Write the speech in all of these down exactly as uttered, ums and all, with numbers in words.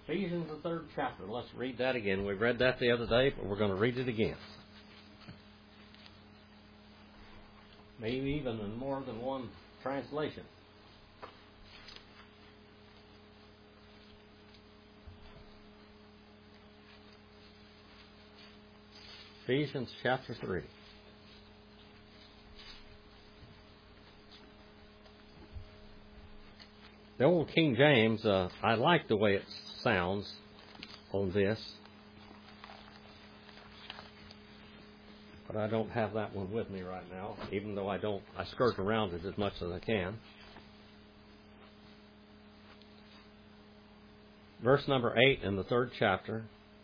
Ephesians, the third chapter. Let's read that again. We read that the other day, but we're going to read it again. Maybe even in more than one translation. Ephesians chapter three. The old King James, uh, I like the way it sounds on this, but I don't have that one with me right now, even though I don't, I skirt around it as much as I can. Verse number eight in the third chapter.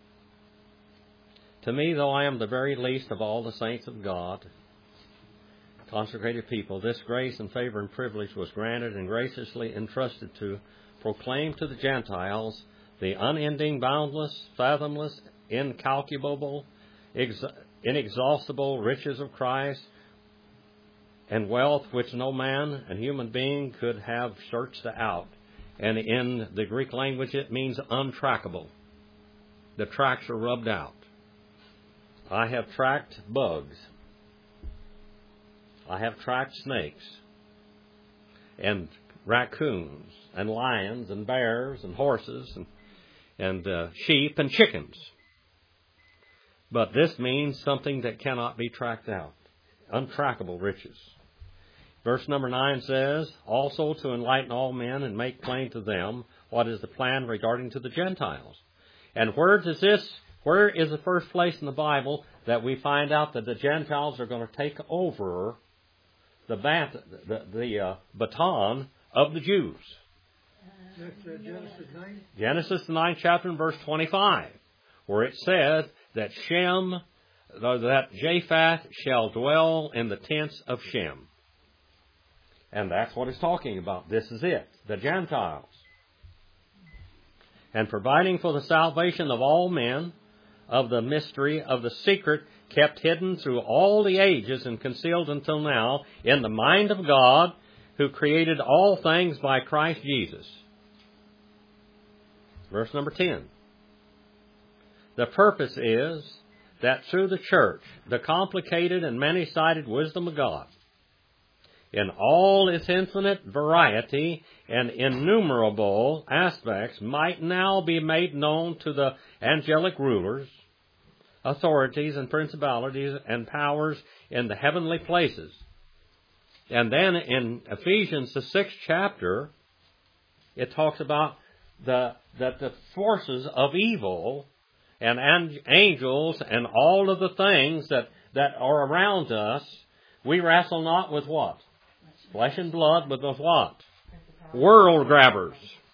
To me, though I am the very least of all the saints of God, consecrated people, this grace and favor and privilege was granted and graciously entrusted to proclaim to the Gentiles the unending, boundless, fathomless, incalculable, ex- inexhaustible riches of Christ and wealth which no man and human being could have searched out. And in the Greek language, it means untrackable. The tracks are rubbed out. I have tracked bugs. I have tracked snakes and raccoons and lions and bears and horses and, and uh, sheep and chickens. But this means something that cannot be tracked out. Untrackable riches. Verse number nine says, also to enlighten all men and make plain to them what is the plan regarding to the Gentiles. And where does this, where is the first place in the Bible that we find out that the Gentiles are going to take over the, bat, the, the uh, baton of the Jews? That's uh, Genesis nine. Genesis the ninth chapter and verse twenty-five, where it says that Shem, that Japheth shall dwell in the tents of Shem. And that's what it's talking about. This is it, the Gentiles. And providing for the salvation of all men, of the mystery of the secret kept hidden through all the ages and concealed until now in the mind of God, who created all things by Christ Jesus. Verse number ten. The purpose is that through the church, the complicated and many-sided wisdom of God, in all its infinite variety and innumerable aspects, might now be made known to the angelic rulers, authorities and principalities and powers in the heavenly places. And then in Ephesians, the sixth chapter, it talks about the that the forces of evil and angels and all of the things that, that are around us, we wrestle not with what? Flesh and blood, but with what? World grabbers.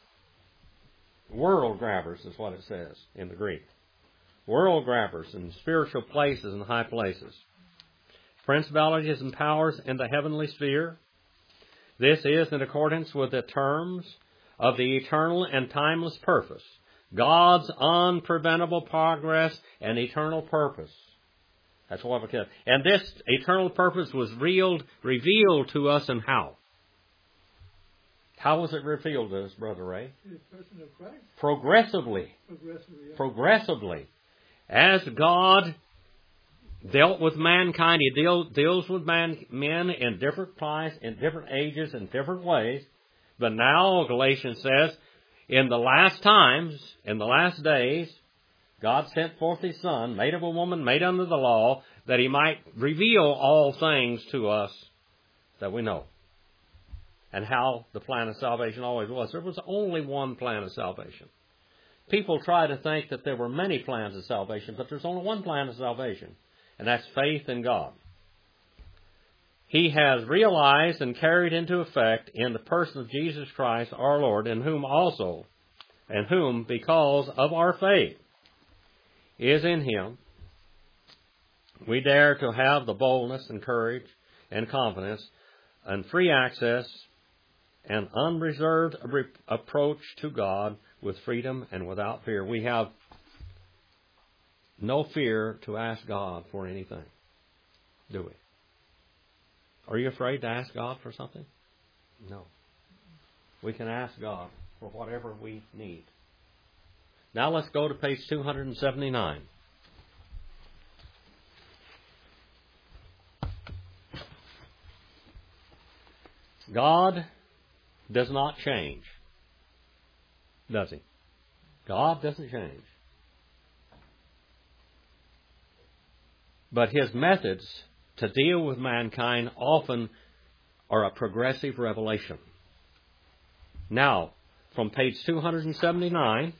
World grabbers is what it says in the Greek. World grabbers in spiritual places and high places. Principalities and powers in the heavenly sphere. This is in accordance with the terms of the eternal and timeless purpose. God's unpreventable progress and eternal purpose. That's what we can. And this eternal purpose was revealed, revealed to us, and how? How was it revealed to us, Brother Ray? The person of Christ. Progressively. Progressively. Yeah. Progressively. As God dealt with mankind, He deal, deals with man, men in different places, in different ages, in different ways. But now, Galatians says, in the last times, in the last days, God sent forth His Son, made of a woman, made under the law, that He might reveal all things to us that we know. And how the plan of salvation always was. There was only one plan of salvation. People try to think that there were many plans of salvation, but there's only one plan of salvation, and that's faith in God. He has realized and carried into effect in the person of Jesus Christ our Lord, in whom also, and whom, because of our faith, is in Him, we dare to have the boldness and courage and confidence and free access and unreserved approach to God with freedom and without fear. We have no fear to ask God for anything, do we? Are you afraid to ask God for something? No. We can ask God for whatever we need. Now let's go to page two seventy-nine. God does not change, does He? God doesn't change. But His methods to deal with mankind often are a progressive revelation. Now, from page two seventy-nine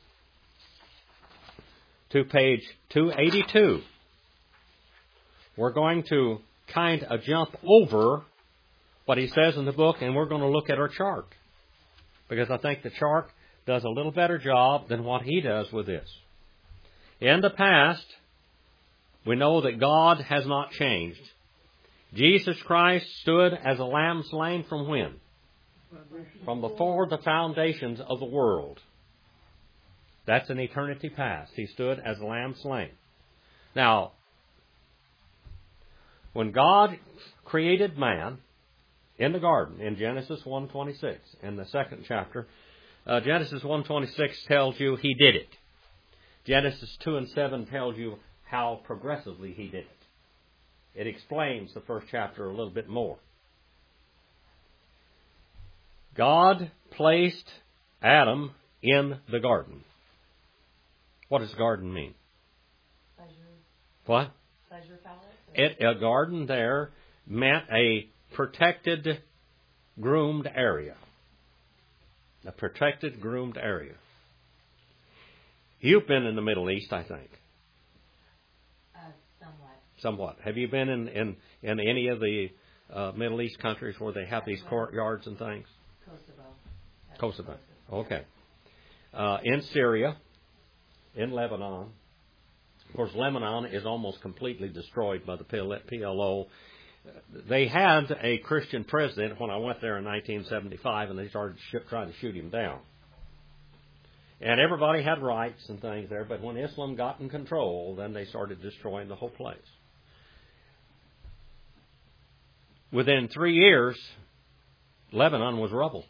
to page two eighty-two, we're going to kind of jump over what he says in the book, and we're going to look at our chart. Because I think the chart does a little better job than what he does with this. In the past, we know that God has not changed. Jesus Christ stood as a lamb slain from when? From before the foundations of the world. That's an eternity past. He stood as a lamb slain. Now, when God created man in the garden, in Genesis one twenty-six, in the second chapter, uh, Genesis one twenty-six tells you He did it. Genesis two and seven tells you how progressively He did it. It explains the first chapter a little bit more. God placed Adam in the garden. What does garden mean? Pleasure. What? Pleasure palace? It, a garden there meant a protected, groomed area. A protected, groomed area. You've been in the Middle East, I think. Uh, somewhat. Somewhat. Have you been in, in, in any of the uh, Middle East countries where they have these courtyards and things? Kosovo. That's Kosovo. Kosovo. Okay. Uh, in Syria, in Lebanon. Of course, Lebanon is almost completely destroyed by the P L O. They had a Christian president when I went there in nineteen seventy-five, and they started sh- trying to shoot him down. And everybody had rights and things there, but when Islam got in control, then they started destroying the whole place. Within three years, Lebanon was rubble.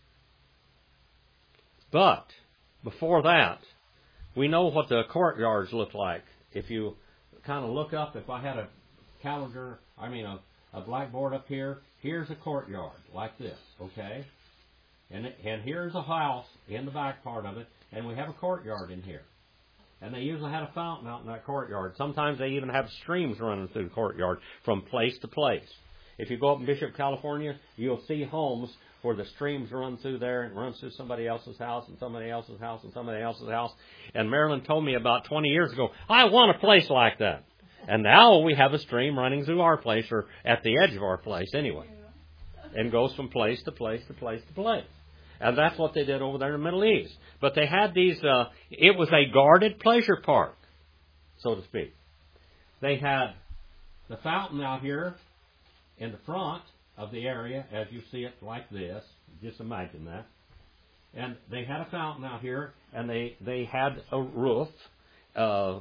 But before that, we know what the courtyards look like. If you kind of look up, if I had a calendar, I mean a, a blackboard up here, here's a courtyard like this, okay? And, and here's a house in the back part of it, and we have a courtyard in here. And they usually had a fountain out in that courtyard. Sometimes they even have streams running through the courtyard from place to place. If you go up in Bishop, California, you'll see homes where the streams run through there and runs through somebody else's house and somebody else's house and somebody else's house. And Marilyn told me about twenty years ago, I want a place like that. And now we have a stream running through our place, or at the edge of our place anyway. And goes from place to place to place to place. And that's what they did over there in the Middle East. But they had these, uh, it was a guarded pleasure park, so to speak. They had the fountain out here in the front of the area, as you see it like this. Just imagine that. And they had a fountain out here, and they, they had a roof, uh,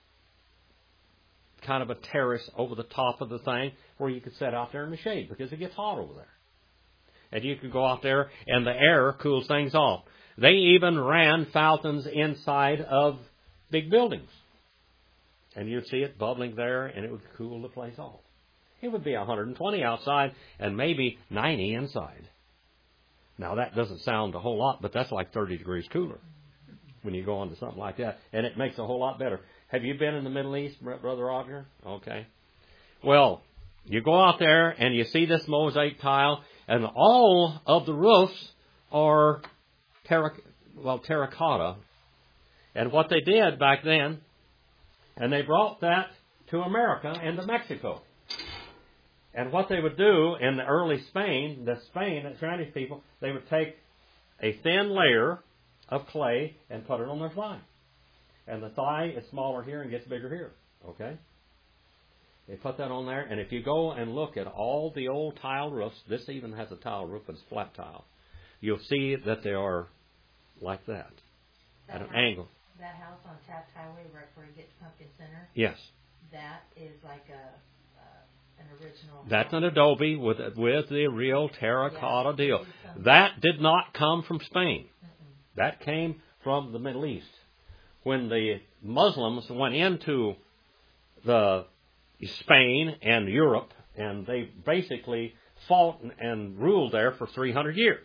kind of a terrace over the top of the thing where you could sit out there in the shade because it gets hot over there. And you could go out there, and the air cools things off. They even ran fountains inside of big buildings. And you'd see it bubbling there, and it would cool the place off. It would be one hundred twenty outside and maybe ninety inside. Now, that doesn't sound a whole lot, but that's like thirty degrees cooler when you go on to something like that. And it makes a whole lot better. Have you been in the Middle East, Brother Roger? Okay. Well, you go out there and you see this mosaic tile, and all of the roofs are terra, well, terracotta. And what they did back then, and they brought that to America and to Mexico. And what they would do in the early Spain, the Spain, the Spanish people, they would take a thin layer of clay and put it on their thigh. And the thigh is smaller here and gets bigger here. Okay? They put that on there, and if you go and look at all the old tile roofs, this even has a tile roof, but it's flat tile. You'll see that they are like that, that at an house, angle. That house on Taft Highway, right where you get to Pumpkin Center. Yes. That is like a uh, an original. That's house. an adobe with with the real terracotta yeah, deal. That did not come from Spain. Mm-mm. That came from the Middle East. when the Muslims went into the Spain and Europe, and they basically fought and, and ruled there for three hundred years.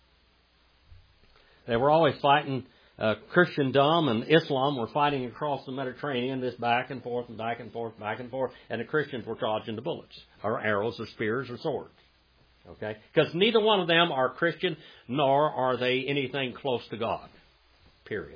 They were always fighting. Uh, Christendom and Islam were fighting across the Mediterranean, this back and forth and back and forth, back and forth, and the Christians were dodging the bullets, or arrows, or spears, or swords. Okay? Because neither one of them are Christian, nor are they anything close to God. Period.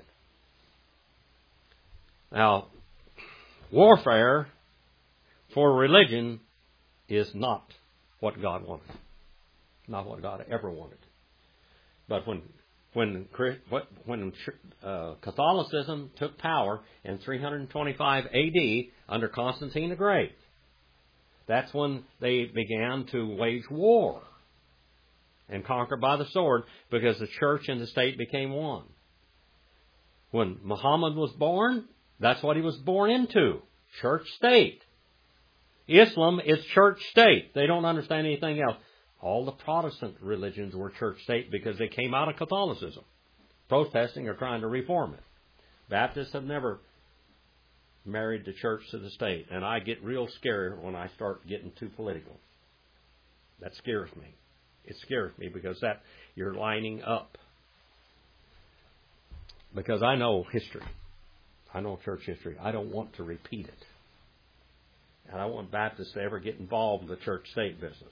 Now, warfare for religion is not what God wanted. Not what God ever wanted. But when When when uh, Catholicism took power in three twenty-five A D under Constantine the Great, that's when they began to wage war and conquer by the sword, because the church and the state became one. When Muhammad was born, that's what he was born into, church-state. Islam is church-state. They don't understand anything else. All the Protestant religions were church-state because they came out of Catholicism, protesting or trying to reform it. Baptists have never married the church to the state, and I get real scared when I start getting too political. That scares me. It scares me because that you're lining up. Because I know history. I know church history. I don't want to repeat it. And I don't want Baptists to ever get involved in the church-state business.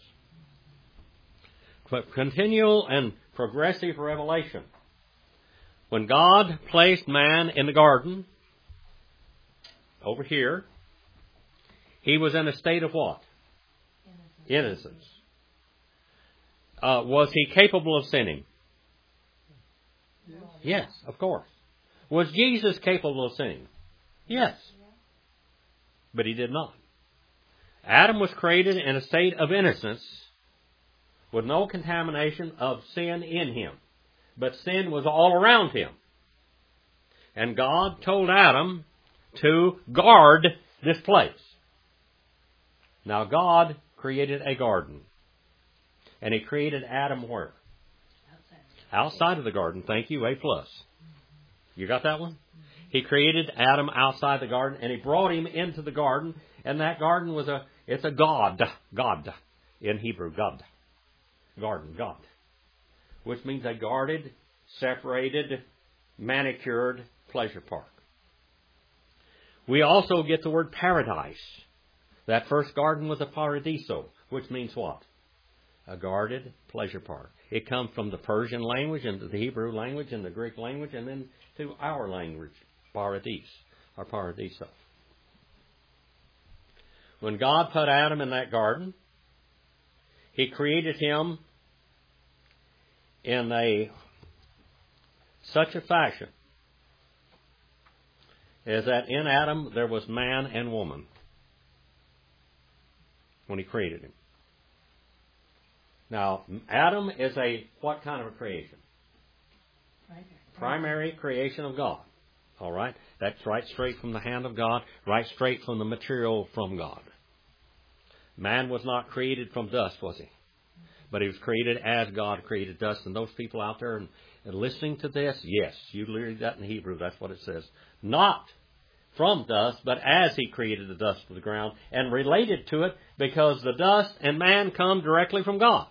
But continual and progressive revelation. When God placed man in the garden, over here, he was in a state of what? Innocence. Innocence. Uh, was he capable of sinning? Yes. Yes, of course. Was Jesus capable of sinning? Yes. But he did not. Adam was created in a state of innocence, with no contamination of sin in him. But sin was all around him. And God told Adam to guard this place. Now God created a garden. And he created Adam where? Outside. Outside of the garden. Thank you, A plus. You got that one? He created Adam outside the garden, and he brought him into the garden. And that garden was a, it's a God. God. In Hebrew, God. Garden, God, which means a guarded, separated, manicured pleasure park. We also get the word paradise. That first garden was a paradiso, which means what? A guarded pleasure park. It comes from the Persian language into the Hebrew language and the Greek language, and then to our language, paradise, or paradiso. When God put Adam in that garden, He created him in a such a fashion as that in Adam there was man and woman when he created him. Now, Adam is a what kind of a creation? Primary, Primary creation of God. All right? That's right straight from the hand of God, right straight from the material from God. Man was not created from dust, was he? But he was created as God created dust. And those people out there and, and listening to this, yes, you read that in Hebrew, that's what it says. Not from dust, but as he created the dust of the ground and related to it, because the dust and man come directly from God.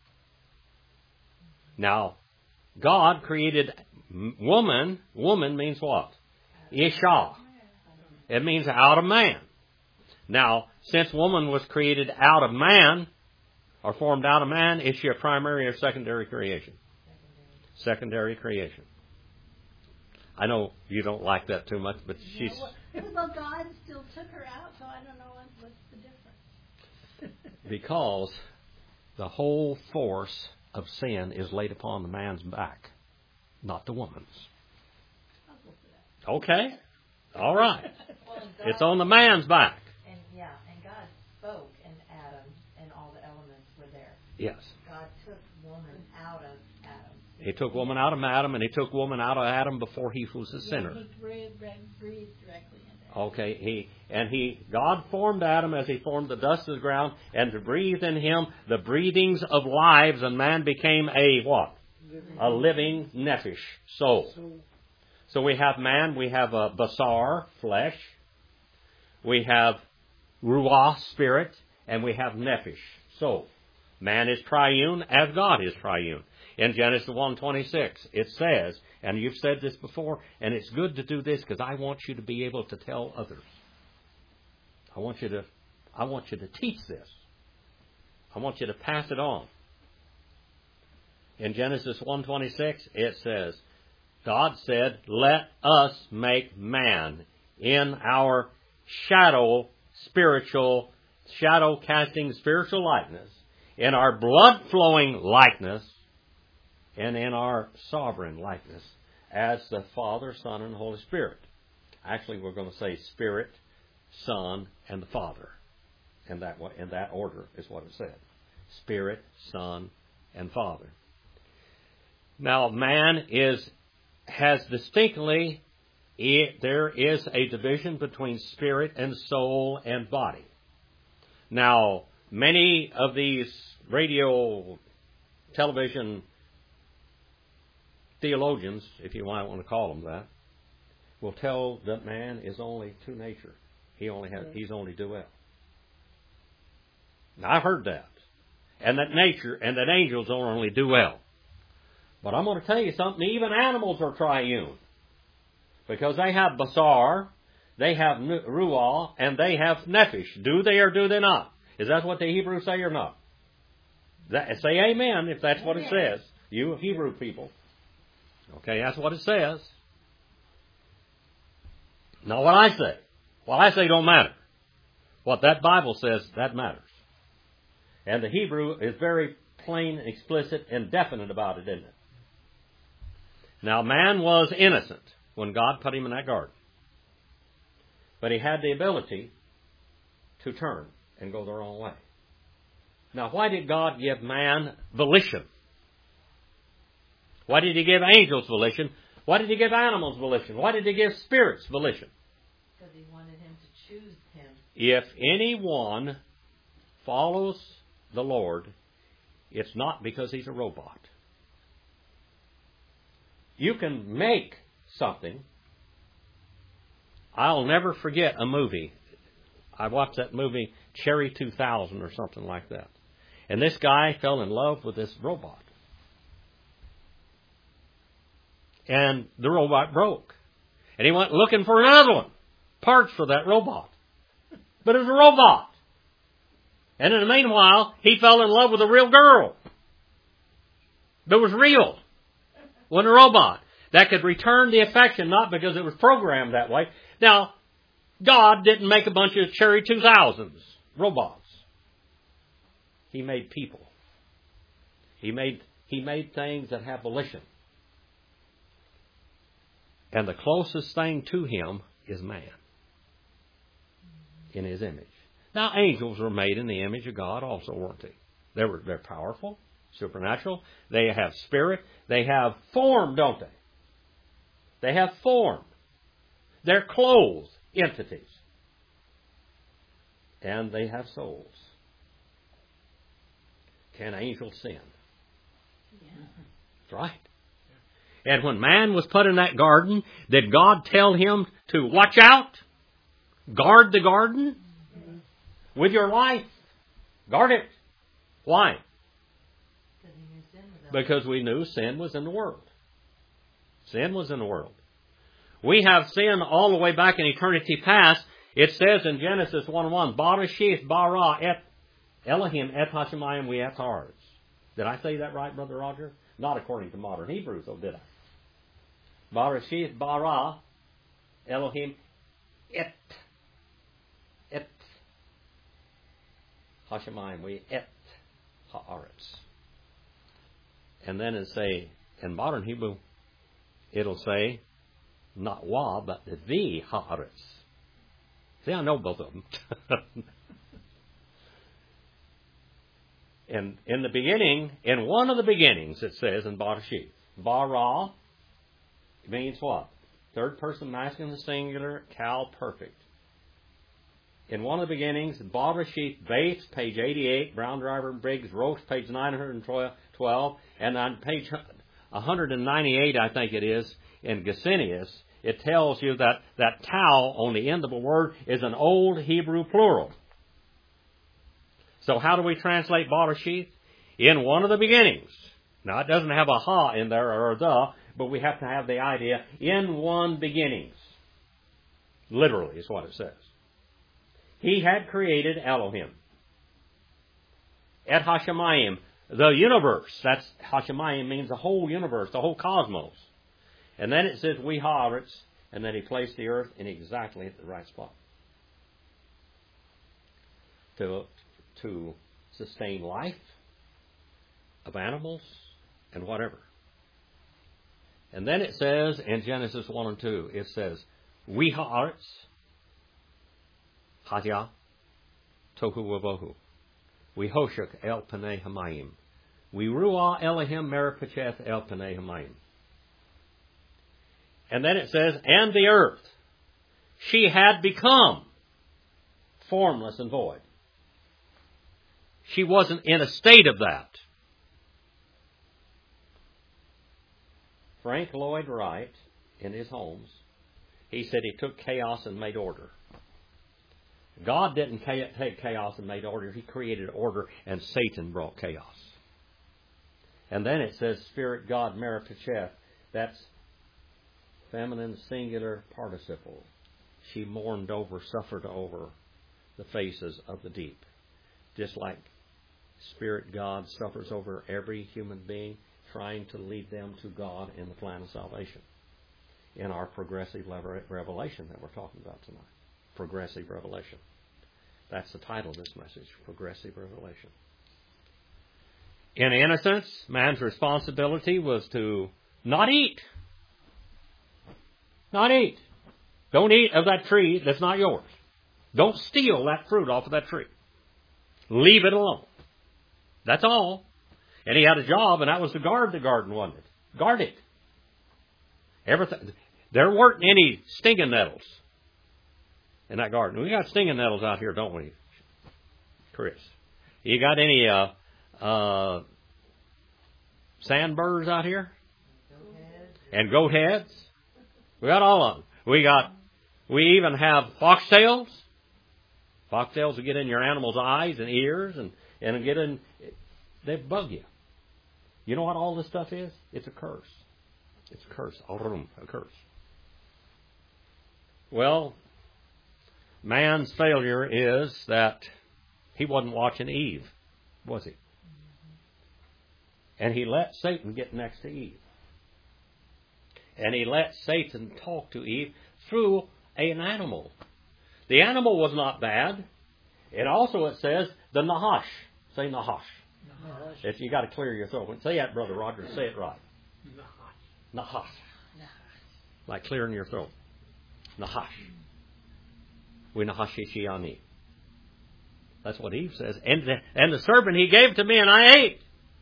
Now, God created woman. Woman means what? Isha. It means out of man. Now, since woman was created out of man, or formed out of man, is she a primary or secondary creation? Secondary, secondary creation. I know you don't like that too much, but she's... Yeah, well, well, God still took her out, so I don't know what, what's the difference. Because the whole force of sin is laid upon the man's back, not the woman's. I'll go for that. Okay. All right. Well, God, it's on the man's back. And yeah, and God spoke, and Adam and all the elements were there. Yes. God took woman out of Adam. He took woman out of Adam, and he took woman out of Adam before he was a sinner. Yeah, he breathed, breathed directly into Adam. Okay, he and he God formed Adam as he formed the dust of the ground, and to breathe in him the breathings of lives, and man became a what? Living. A living nephesh soul. So we have man, we have a basar, flesh. We have ruah, spirit, and we have nephesh, soul. Man is triune as God is triune. In Genesis one twenty-six, it says, and you've said this before, and it's good to do this because I want you to be able to tell others. I want you to, I want you to teach this. I want you to pass it on. In Genesis one twenty-six, it says, God said, let us make man in our shadow, spiritual, shadow casting spiritual likeness, in our blood flowing likeness, and in our sovereign likeness, as the Father, Son, and Holy Spirit. Actually, we're going to say Spirit, Son, and the Father. In that, in that order is what it said. Spirit, Son, and Father. Now, man is has distinctly, it, there is a division between spirit and soul and body. Now, many of these radio, television theologians, if you might want to call them that, will tell that man is only two nature. He only has, he's only dual. Now, I've heard that. And that nature, and that angels are only dual. But I'm going to tell you something, even animals are triune. Because they have basar, they have ruah, and they have nephesh. Do they or do they not? Is that what the Hebrews say or not? That, say amen if that's what it says. You Hebrew people. Okay, that's what it says. Now what I say, what I say don't matter. What that Bible says, that matters. And the Hebrew is very plain, explicit, and definite about it, isn't it? Now, man was innocent when God put him in that garden. But he had the ability to turn and go the wrong way. Now, why did God give man volition? Why did he give angels volition? Why did he give animals volition? Why did he give spirits volition? Because he wanted him to choose him. If anyone follows the Lord, it's not because he's a robot. You can make something. I'll never forget a movie. I watched that movie, Cherry two thousand or something like that. And this guy fell in love with this robot. And the robot broke. And he went looking for another one. Parts for that robot. But it was a robot. And in the meanwhile, he fell in love with a real girl. That was real. Wasn't a robot. That could return the affection, not because it was programmed that way. Now, God didn't make a bunch of Cherry two thousands, robots. He made people. He made, he made things that have volition. And the closest thing to him is man. In his image. Now, angels were made in the image of God also, weren't they? They were, they're powerful, supernatural. They have spirit. They have form, don't they? They have form. They're clothed entities. And they have souls. Can angels sin? Yeah. That's right. And when man was put in that garden, did God tell him to watch out? Guard the garden? Mm-hmm. With your life. Guard it. Why? Because, he knew sin was because we knew sin was in the world. Sin was in the world. We have sin all the way back in eternity past. It says in Genesis one one, Barashith bara et Elohim et Hashemayim we et haaretz. Did I say that right, Brother Roger? Not according to modern Hebrews, though, did I? Barashith bara Elohim et et Hashemayim we et haaretz. And then it say in modern Hebrew, it'll say not wa, but the haaretz. See, I know both of them. in, in the beginning, in one of the beginnings, it says in Barashith, bara means what? Third person masculine singular, Cal perfect. In one of the beginnings, Barashith, Bates, page eighty-eight, Brown Driver Briggs, Roche, page nine hundred twelve, and on page one hundred ninety-eight, I think it is, in Gesenius, it tells you that that tau on the end of a word is an old Hebrew plural. So how do we translate Bereshith? In one of the beginnings. Now it doesn't have a ha in there or a the, but we have to have the idea, in one beginnings. Literally is what it says. He had created Elohim. Et Hashemayim, the universe. That's Hashemayim means the whole universe, the whole cosmos. And then it says we haaretz, and then he placed the earth in exactly the right spot to to sustain life of animals and whatever. And then it says in Genesis one and two, it says we haaretz, Hatya, tohu vavohu. We hoshek el panei hamayim. We ruah Elohim meripacheth el panei hamayim. And then it says, and the earth, she had become formless and void. She wasn't in a state of that. Frank Lloyd Wright, in his Homes, he said he took chaos and made order. God didn't take chaos and made order. He created order, and Satan brought chaos. And then it says, Spirit God meripacheth. That's feminine singular participle. She mourned over, suffered over the faces of the deep. Just like Spirit God suffers over every human being, trying to lead them to God in the plan of salvation. In our progressive revelation that we're talking about tonight. Progressive revelation. That's the title of this message, Progressive Revelation. In innocence, man's responsibility was to not eat. Not eat. Don't eat of that tree that's not yours. Don't steal that fruit off of that tree. Leave it alone. That's all. And he had a job, and that was to guard the garden, wasn't it? Guard it. Everything. There weren't any stinging nettles in that garden. We got stinging nettles out here, don't we, Chris? You got any uh, uh, sandburrs out here? Goat heads. And goat heads? We got all of them. We got. We even have foxtails. Foxtails will get in your animal's eyes and ears, and and get in. They bug you. You know what all this stuff is? It's a curse. It's a curse. A curse. Well, man's failure is that he wasn't watching Eve, was he? And he let Satan get next to Eve. And he let Satan talk to Eve through an animal. The animal was not bad. It also, it says, the Nahash. Say Nahash. Nahash. If you got to clear your throat. Say that, Brother Roger. Say it right. Nahash. Nahash. Like clearing your throat. Nahash. We Nahashishiani. That's what Eve says. And the, and the serpent he gave to me and I ate.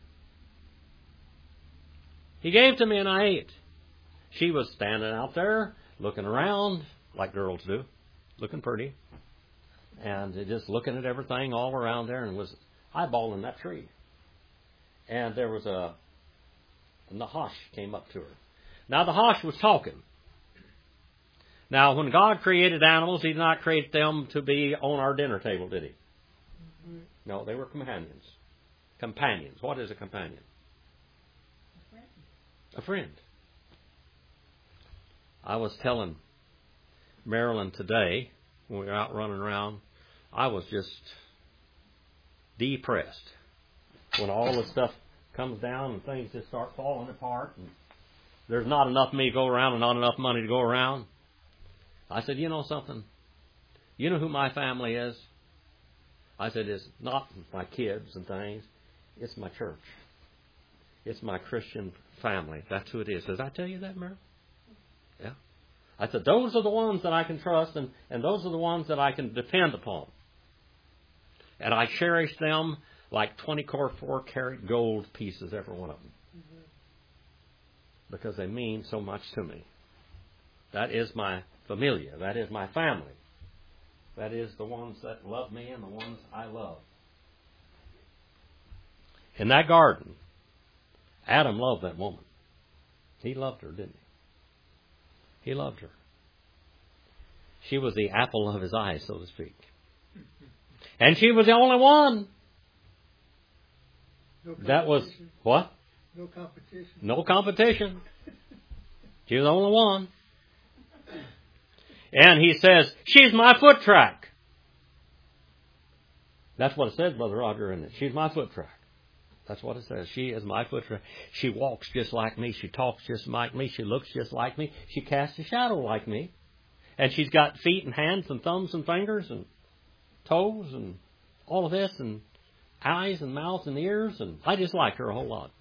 He gave to me and I ate. She was standing out there looking around like girls do. Looking pretty. And just looking at everything all around there and was eyeballing that tree. And there was a, a Nahash came up to her. Now the Nahash was talking. Now when God created animals, He did not create them to be on our dinner table, did He? Mm-hmm. No, they were companions. Companions. What is a companion? A friend. A friend. I was telling Marilyn today, when we were out running around, I was just depressed. When all this stuff comes down and things just start falling apart and there's not enough me to go around and not enough money to go around. I said, you know something? You know who my family is? I said, it's not my kids and things. It's my church. It's my Christian family. That's who it is. Did I tell you that, Mary? Yeah. I said, those are the ones that I can trust, and, and those are the ones that I can depend upon. And I cherish them like twenty-four karat gold pieces, every one of them. Mm-hmm. Because they mean so much to me. That is my familia. That is my family. That is the ones that love me and the ones I love. In that garden, Adam loved that woman. He loved her, didn't He loved her. She was the apple of his eye, so to speak. And she was the only one. No That was, what? No competition. No competition. She was the only one. And he says, she's my foot track. That's what it says, Brother Roger, isn't it? She's my foot track. That's what it says. She is my foot track. She walks just like me. She talks just like me. She looks just like me. She casts a shadow like me. And she's got feet and hands and thumbs and fingers and toes and all of this and eyes and mouth and ears. And I just like her a whole lot.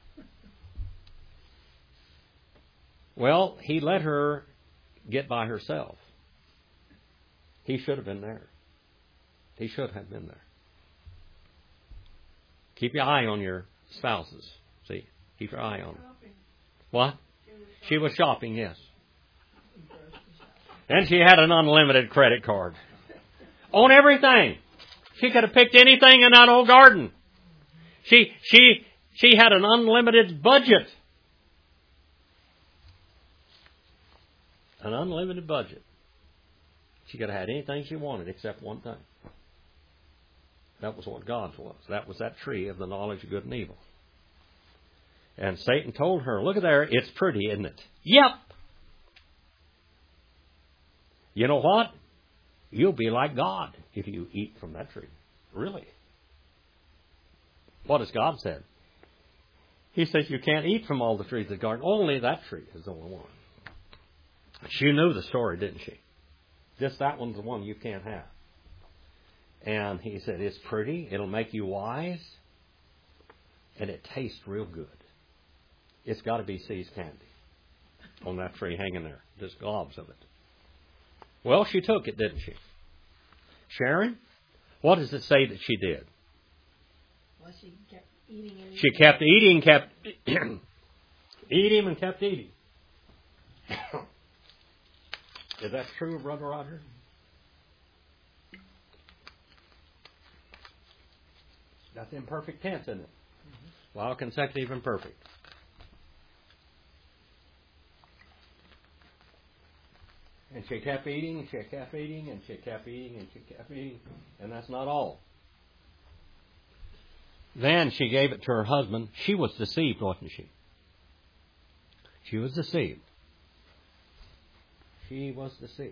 Well, he let her get by herself. He should have been there. He should have been there. Keep your eye on your spouses. See? Keep your eye on them. What? She was shopping, yes. And she had an unlimited credit card. On everything. She could have picked anything in that old garden. She, she, she had an unlimited budget. An unlimited budget. She could have had anything she wanted except one thing. That was what God's was. That was that tree of the knowledge of good and evil. And Satan told her, look at there, it's pretty, isn't it? Yep. You know what? You'll be like God if you eat from that tree. Really. What has God said? He says you can't eat from all the trees of the garden. Only that tree is the only one. She knew the story, didn't she? Just that one's the one you can't have. And he said, it's pretty. It'll make you wise. And it tastes real good. It's got to be See's candy on that tree hanging there. Just globs of it. Well, she took it, didn't she? Sharon, what does it say that she did? Well, she kept eating and eating. She kept eating, kept eating and kept eating. Is that true, Brother Roger? That's imperfect tense, isn't it? Mm-hmm. Well, consecutive and perfect. And she kept eating, and she kept eating, and she kept eating, and she kept eating. And that's not all. Then she gave it to her husband. She was deceived, wasn't she? She was deceived. She was deceived.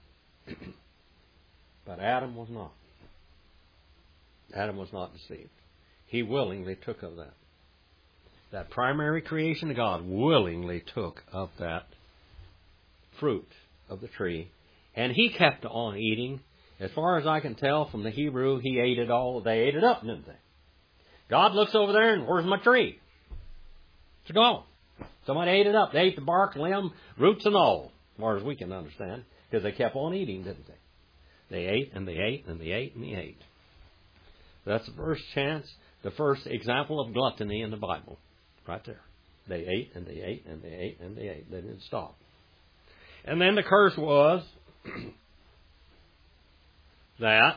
But Adam was not. Adam was not deceived. He willingly took of that. That primary creation of God willingly took of that fruit of the tree. And he kept on eating. As far as I can tell from the Hebrew, he ate it all. They ate it up, didn't they? God looks over there and, where's my tree? It's gone. Somebody ate it up. They ate the bark, limb, roots and all, as far as we can understand. Because they kept on eating, didn't they? They ate and they ate and they ate and they ate. That's the first chance, the first example of gluttony in the Bible. Right there. They ate and they ate and they ate and they ate. They didn't stop. And then the curse was that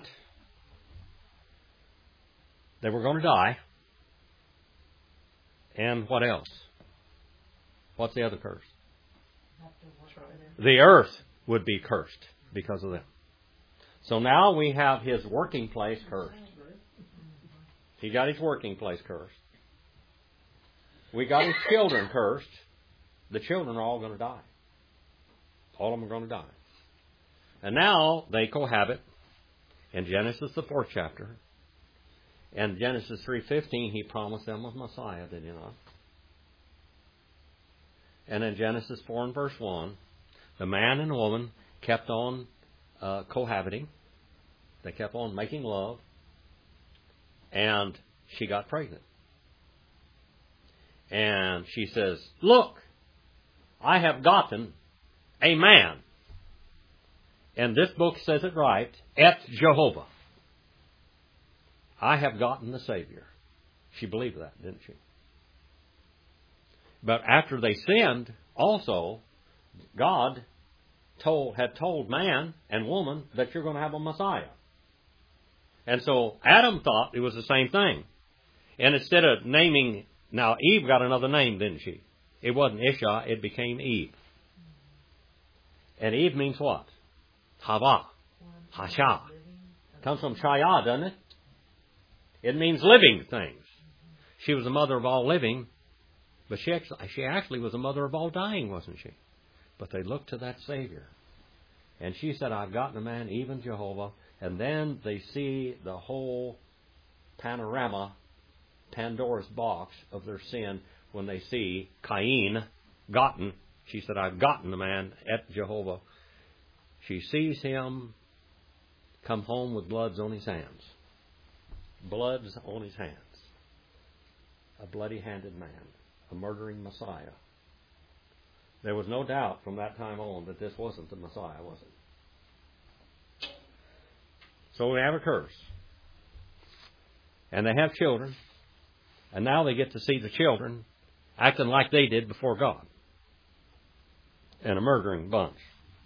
they were going to die. And what else? What's the other curse? The earth would be cursed because of them. So now we have his working place cursed. He got his working place cursed. We got his children cursed. The children are all going to die. All of them are going to die. And now they cohabit in Genesis, the fourth chapter. And Genesis three fifteen, he promised them a Messiah, did he not? And in Genesis four and verse one, the man and the woman kept on uh, cohabiting. They kept on making love. And she got pregnant. And she says, look, I have gotten a man. And this book says it right, et Jehovah. I have gotten the Savior. She believed that, didn't she? But after they sinned, also, God told had told man and woman that you're going to have a Messiah. And so Adam thought it was the same thing. And instead of naming, now Eve got another name, didn't she? It wasn't Isha, it became Eve. And Eve means what? Hava. Hasha. Comes from Shaya, doesn't it? It means living things. She was the mother of all living, but she actually, she actually was the mother of all dying, wasn't she? But they looked to that Savior. And she said, I've gotten a man, even Jehovah. And then they see the whole panorama, Pandora's box of their sin, when they see Cain, gotten. She said, I've gotten the man at Jehovah. She sees him come home with bloods on his hands. Bloods on his hands. A bloody-handed man. A murdering Messiah. There was no doubt from that time on that this wasn't the Messiah, was it? So we have a curse. And they have children. And now they get to see the children acting like they did before God. And a murdering bunch.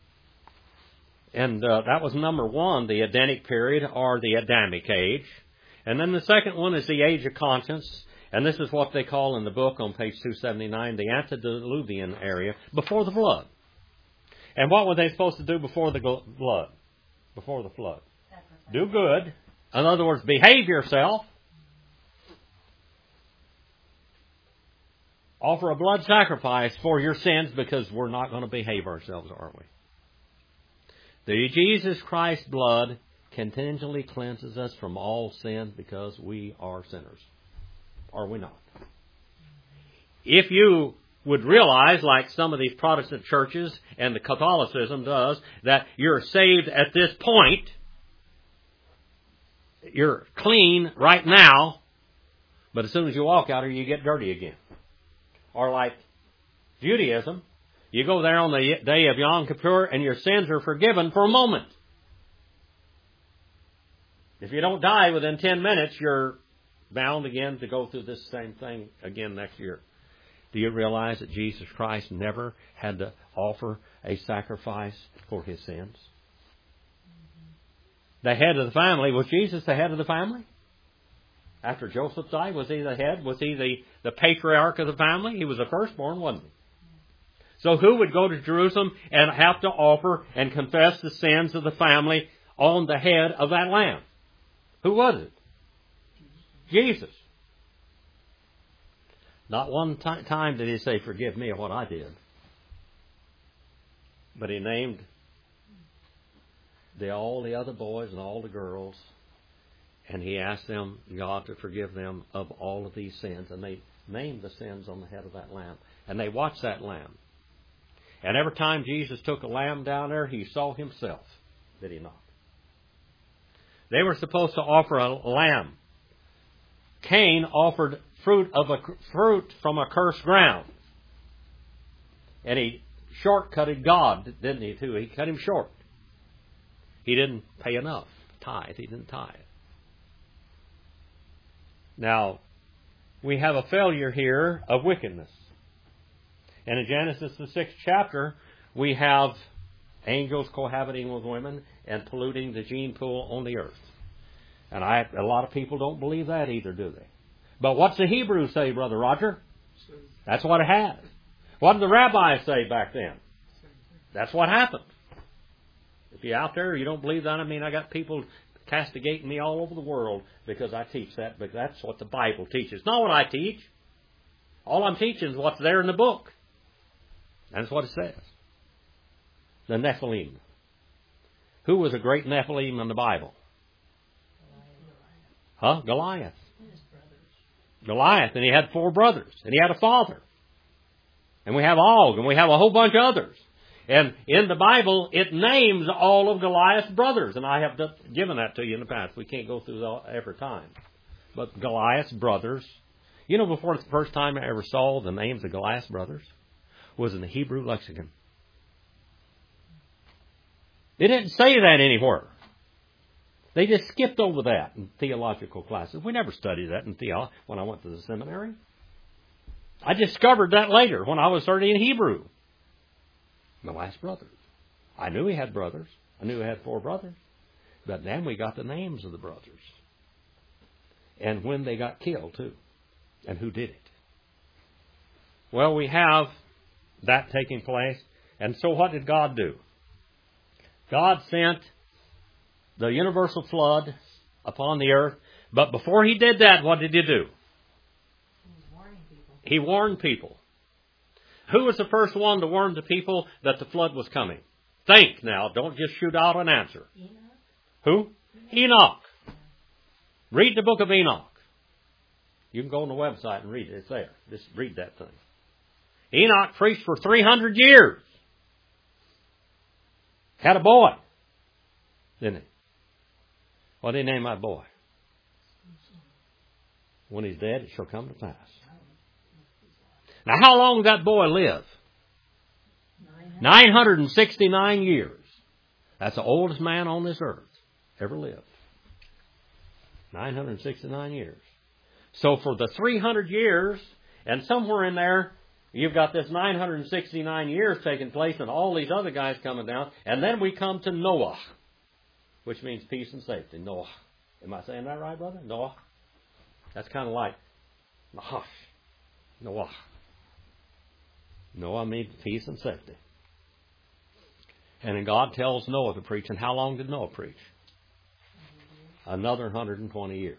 And uh, that was number one, the Edenic period, or the Adamic age. And then the second one is the age of conscience. And this is what they call in the book on page two seventy-nine, the antediluvian area, before the flood. And what were they supposed to do before the flood? Before the flood? Do good. In other words, behave yourself. Offer a blood sacrifice for your sins, because we're not going to behave ourselves, are we? The Jesus Christ blood continually cleanses us from all sin because we are sinners. Are we not? If you would realize, like some of these Protestant churches and the Catholicism does, that you're saved at this point, you're clean right now, but as soon as you walk out here, you get dirty again. Or like Judaism, you go there on the day of Yom Kippur and your sins are forgiven for a moment. If you don't die within ten minutes, you're bound again to go through this same thing again next year. Do you realize that Jesus Christ never had to offer a sacrifice for his sins? The head of the family, was Jesus the head of the family? After Joseph died, was he the head? Was he the, the patriarch of the family? He was the firstborn, wasn't he? So who would go to Jerusalem and have to offer and confess the sins of the family on the head of that lamb? Who was it? Jesus. Not one t- time did he say, forgive me of what I did. But he named the, all the other boys and all the girls, and he asked them, God, to forgive them of all of these sins. And they named the sins on the head of that lamb. And they watched that lamb. And every time Jesus took a lamb down there, he saw himself. Did he not? They were supposed to offer a lamb. Cain offered fruit of a fruit from a cursed ground. And he shortcutted God, didn't he, too? He cut him short. He didn't pay enough tithe. He didn't tithe. Now, we have a failure here of wickedness. And in Genesis, the sixth chapter, we have angels cohabiting with women and polluting the gene pool on the earth. And I, a lot of people don't believe that either, do they? But what's the Hebrews say, Brother Roger? That's what it has. What did the rabbis say back then? That's what happened. If you're out there, you don't believe that. I mean, I got people castigating me all over the world because I teach that, but that's what the Bible teaches. It's not what I teach. All I'm teaching is what's there in the book. That's what it says. The Nephilim. Who was a great Nephilim in the Bible? Huh? Goliath. Goliath, and he had four brothers, and he had a father. And we have Og, and we have a whole bunch of others. And in the Bible, it names all of Goliath's brothers, and I have given that to you in the past. We can't go through that every time. But Goliath's brothers, you know, before the first time I ever saw the names of Goliath's brothers was in the Hebrew lexicon. They didn't say that anywhere. They just skipped over that in theological classes. We never studied that in theology when I went to the seminary. I discovered that later when I was studying Hebrew. Goliath's brothers. I knew he had brothers. I knew he had four brothers. But then we got the names of the brothers. And when they got killed, too. And who did it. Well, we have that taking place. And so what did God do? God sent the universal flood upon the earth. But before He did that, what did He do? He was warning people. He warned people. Who was the first one to warn the people that the flood was coming? Think now. Don't just shoot out an answer. Enoch? Who? Enoch. Read the book of Enoch. You can go on the website and read it. It's there. Just read that thing. Enoch preached for three hundred years. Had a boy. Didn't he? What did he name that boy? When he's dead, it shall come to pass. Now, how long did that boy live? nine hundred sixty-nine years. That's the oldest man on this earth ever lived. nine hundred sixty-nine years. So for the three hundred years, and somewhere in there, you've got this nine hundred sixty-nine years taking place and all these other guys coming down. And then we come to Noah, which means peace and safety. Noah. Am I saying that right, brother? Noah? That's kind of like Nahash. Noah. Noah means peace and safety. And then God tells Noah to preach. And how long did Noah preach? Another one hundred twenty years.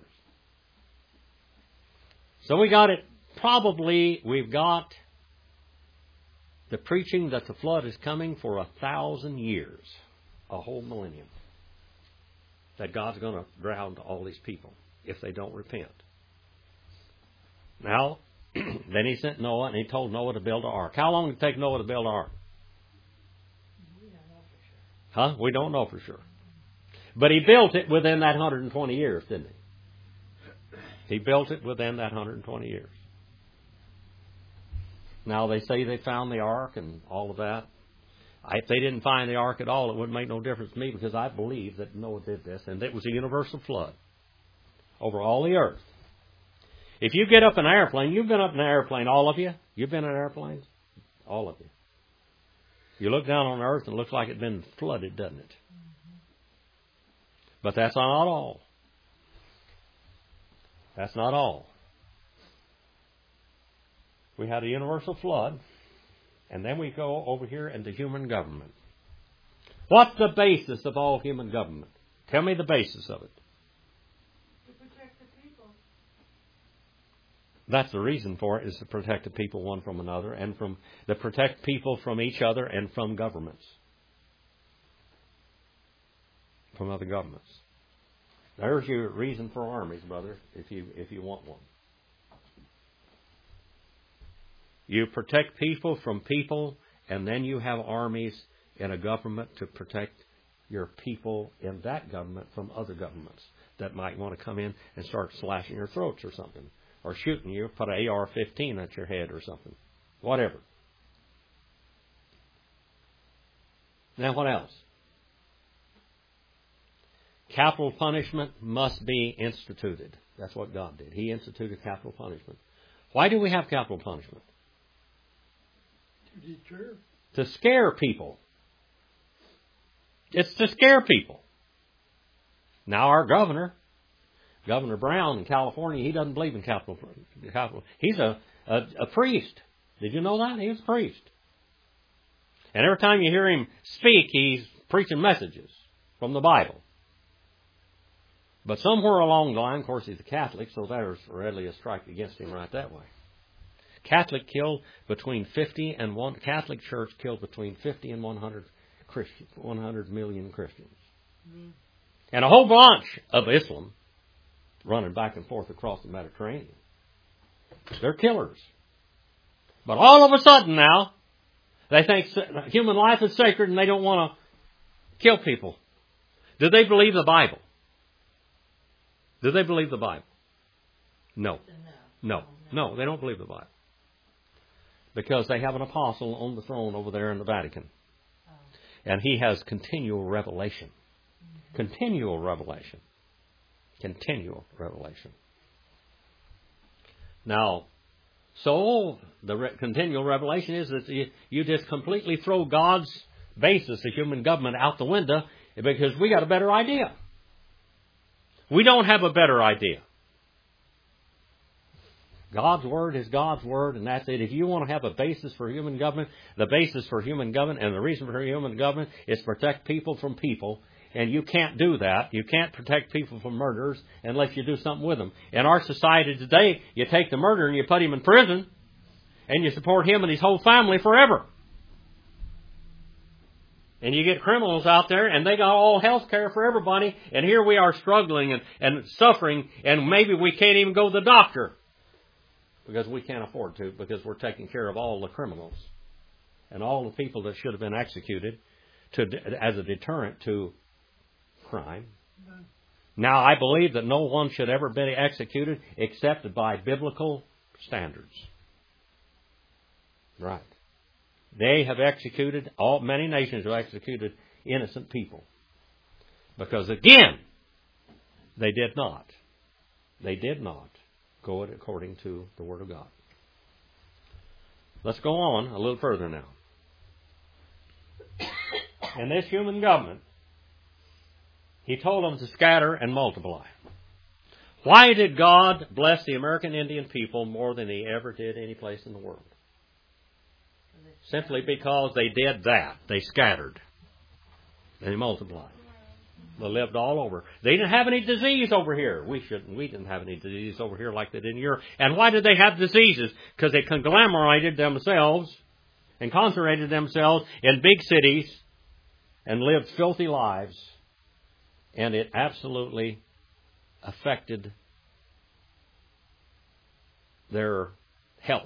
So we got it. Probably we've got the preaching that the flood is coming for a thousand years. A whole millennium. That God's going to drown all these people if they don't repent. Now, then He sent Noah and He told Noah to build an ark. How long did it take Noah to build an ark? We don't know for sure. Huh? We don't know for sure. But he built it within that one hundred twenty years, didn't he? He built it within that one hundred twenty years. Now, they say they found the ark and all of that. If they didn't find the ark at all, it wouldn't make no difference to me because I believe that Noah did this. And it was a universal flood over all the earth. If you get up in an airplane, you've been up in an airplane, all of you. You've been in airplanes? All of you. You look down on earth and it looks like it's been flooded, doesn't it? But that's not all. That's not all. We had a universal flood, and then we go over here into human government. What's the basis of all human government? Tell me the basis of it. To protect the people. That's the reason for it, is to protect the people one from another, and from to protect people from each other and from governments. From other governments. There's your reason for armies, brother, if you if you want one. You protect people from people, and then you have armies in a government to protect your people in that government from other governments that might want to come in and start slashing your throats or something, or shooting you, put an A R fifteen at your head or something, whatever. Now, what else? Capital punishment must be instituted. That's what God did. He instituted capital punishment. Why do we have capital punishment? To deter. To scare people. It's to scare people. Now our governor, Governor Brown in California, he doesn't believe in capital. capital. He's a, a, a priest. Did you know that? He's a priest. And every time you hear him speak, he's preaching messages from the Bible. But somewhere along the line, of course, he's a Catholic, so there's readily a strike against him right that way. Catholic killed between fifty and one. Catholic Church killed between fifty and one hundred Christians, one hundred million Christians, mm. and a whole bunch of Islam running back and forth across the Mediterranean. They're killers. But all of a sudden now, they think human life is sacred and they don't want to kill people. Do they believe the Bible? Do they believe the Bible? No. No. No, they don't believe the Bible. Because they have an apostle on the throne over there in the Vatican. And he has continual revelation. Continual revelation. Continual revelation. Now, so the re- continual revelation is that you, you just completely throw God's basis of human government out the window because we got a better idea. We don't have a better idea. God's Word is God's Word, and that's it. If you want to have a basis for human government, the basis for human government and the reason for human government is to protect people from people. And you can't do that. You can't protect people from murderers unless you do something with them. In our society today, you take the murderer and you put him in prison, and you support him and his whole family forever. And you get criminals out there, and they got all health care for everybody, and here we are struggling and, and suffering, and maybe we can't even go to the doctor because we can't afford to, because we're taking care of all the criminals and all the people that should have been executed to as a deterrent to crime. Now, I believe that no one should ever be executed except by biblical standards. Right. They have executed, all many nations have executed innocent people. Because again, they did not. They did not go according to the Word of God. Let's go on a little further now. In this human government, He told them to scatter and multiply. Why did God bless the American Indian people more than He ever did any place in the world? Simply because they did that. They scattered. They multiplied. They lived all over. They didn't have any disease over here. We shouldn't. We didn't have any disease over here like they did in Europe. And why did they have diseases? Because they conglomerated themselves and concentrated themselves in big cities and lived filthy lives. And it absolutely affected their health.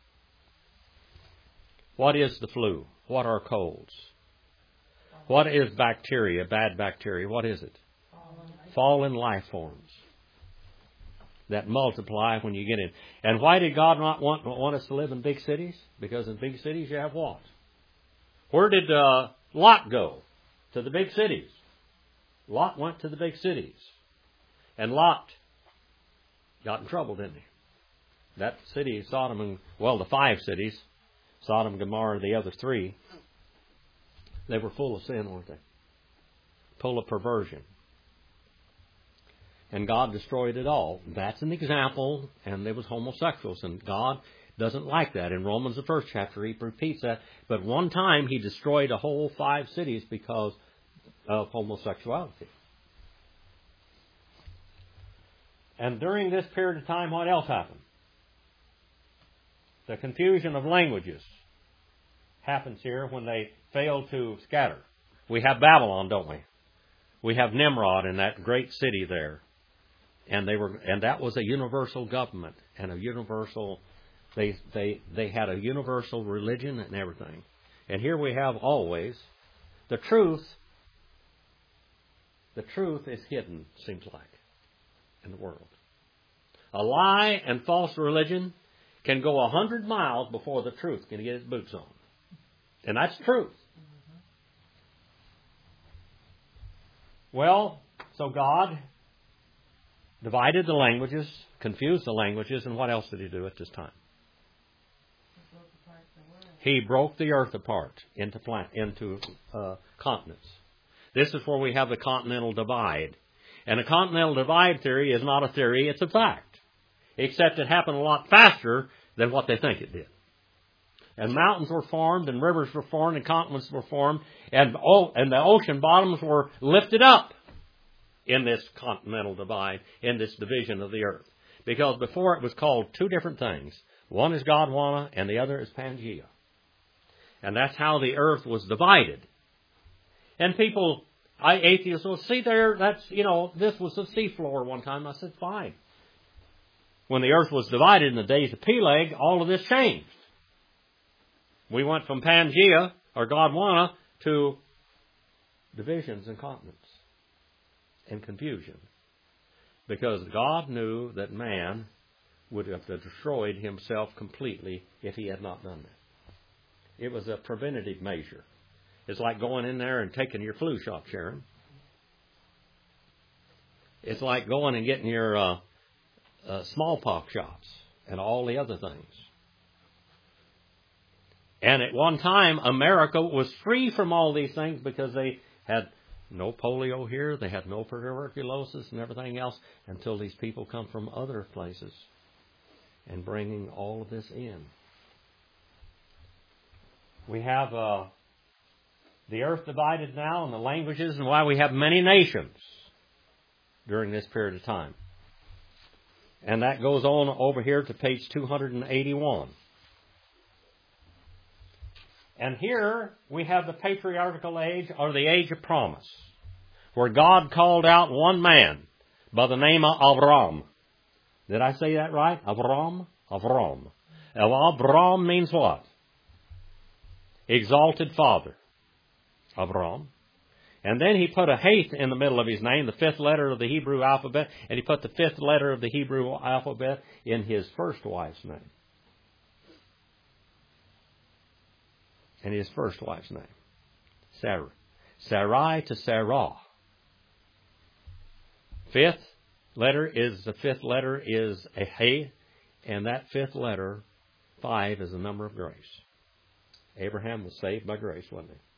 What is the flu? What are colds? What is bacteria, bad bacteria? What is it? Fallen, Fallen life forms that multiply when you get in. And why did God not want, want us to live in big cities? Because in big cities you have what? Where did uh, Lot go? To the big cities. Lot went to the big cities. And Lot got in trouble, didn't he? That city, Sodom and, well, the five cities, Sodom, Gomorrah, the other three, they were full of sin, weren't they? Full of perversion. And God destroyed it all. That's an example, and there was homosexuals, and God doesn't like that. In Romans, the first chapter, He repeats that. But one time, He destroyed a whole five cities because of homosexuality. And during this period of time, what else happened? The confusion of languages happens here when they fail to scatter. We have Babylon, don't we? We have Nimrod in that great city there. And they were and that was a universal government and a universal they they they had a universal religion and everything. And here we have always the truth. The truth is hidden, seems like, in the world. A lie and false religion can go a hundred miles before the truth can get its boots on. And that's truth. Well, so God divided the languages, confused the languages, and what else did He do at this time? He broke the earth apart into plant, into uh, continents. This is where we have the continental divide. And the continental divide theory is not a theory, it's a fact. Except it happened a lot faster than what they think it did. And mountains were formed, and rivers were formed, and continents were formed, and, oh, and the ocean bottoms were lifted up in this continental divide, in this division of the earth. Because before it was called two different things. One is Gondwana, and the other is Pangea. And that's how the earth was divided. And people, I atheists will see there, that's, you know, this was the seafloor one time. I said, fine. When the earth was divided in the days of Peleg, all of this changed. We went from Pangea, or Gondwana, to divisions and continents and confusion. Because God knew that man would have destroyed himself completely if he had not done that. It was a preventative measure. It's like going in there and taking your flu shot, Sharon. It's like going and getting your uh, uh, smallpox shots and all the other things. And at one time, America was free from all these things because they had no polio here, they had no tuberculosis and everything else until these people come from other places and bringing all of this in. We have uh, the earth divided now and the languages, and why we have many nations during this period of time. And that goes on over here to page two hundred eighty-one. And here we have the patriarchal age, or the age of promise, where God called out one man by the name of Avram. Did I say that right? Avram? Avram. Avram means what? Exalted father. Avram. And then he put a Heth in the middle of his name, the fifth letter of the Hebrew alphabet, and he put the fifth letter of the Hebrew alphabet in his first wife's name. And his first wife's name. Sarah. Sarai to Sarah. Fifth letter is, the fifth letter is a He, and that fifth letter, five, is the number of grace. Abraham was saved by grace, wasn't he?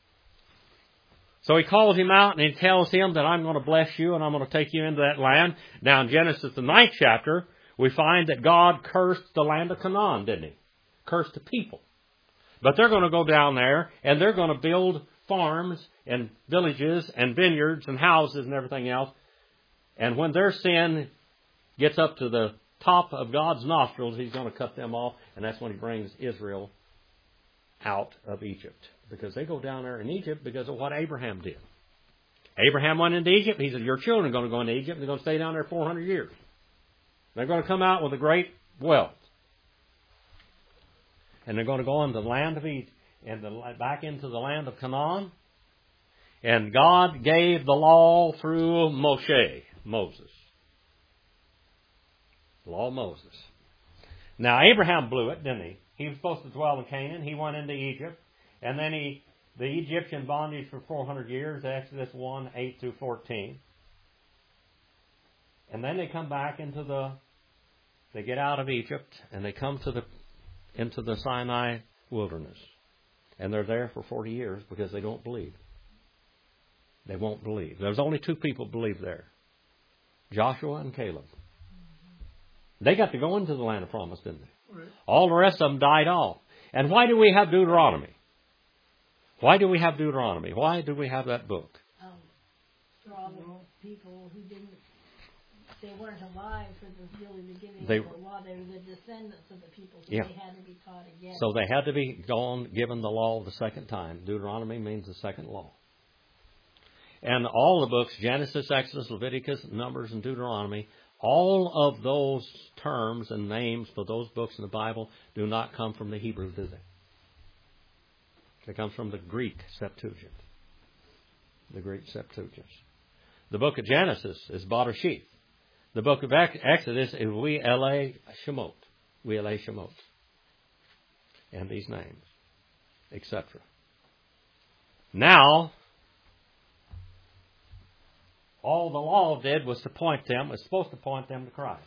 So he calls him out and he tells him that I'm going to bless you and I'm going to take you into that land. Now in Genesis, the ninth chapter, we find that God cursed the land of Canaan, didn't he? Cursed the people. But they're going to go down there and they're going to build farms and villages and vineyards and houses and everything else. And when their sin gets up to the top of God's nostrils, He's going to cut them off. And that's when He brings Israel out of Egypt. Because they go down there in Egypt because of what Abraham did. Abraham went into Egypt. He said, your children are going to go into Egypt. They're going to stay down there four hundred years. They're going to come out with a great wealth. And they're going to go into the land of Egypt and the, back into the land of Canaan. And God gave the law through Moshe, Moses. The law of Moses. Now, Abraham blew it, didn't he? He was supposed to dwell in Canaan. He went into Egypt. And then he, the Egyptian bondage for four hundred years, Exodus one, eight through fourteen. And then they come back into the, they get out of Egypt and they come to the, into the Sinai wilderness. And they're there for forty years because they don't believe. They won't believe. There's only two people believe there. Joshua and Caleb. They got to go into the land of promise, didn't they? Right. All the rest of them died off. And why do we have Deuteronomy? Why do we have Deuteronomy? Why do we have that book? Um, for all the people who didn't, they weren't alive for the really beginning they, of the law. They were the descendants of the people, so yeah. they had to be taught again. So they had to be gone, given the law the second time. Deuteronomy means the second law. And all the books, Genesis, Exodus, Leviticus, Numbers, and Deuteronomy, all of those terms and names for those books in the Bible do not come from the Hebrew, do they? It comes from the Greek Septuagint. The Greek Septuagint. The book of Genesis is Bereshith. The book of Exodus is We Ele Shemot. We Ele Shemot. And these names, et cetera. Now, all the law did was to point them, was supposed to point them to Christ.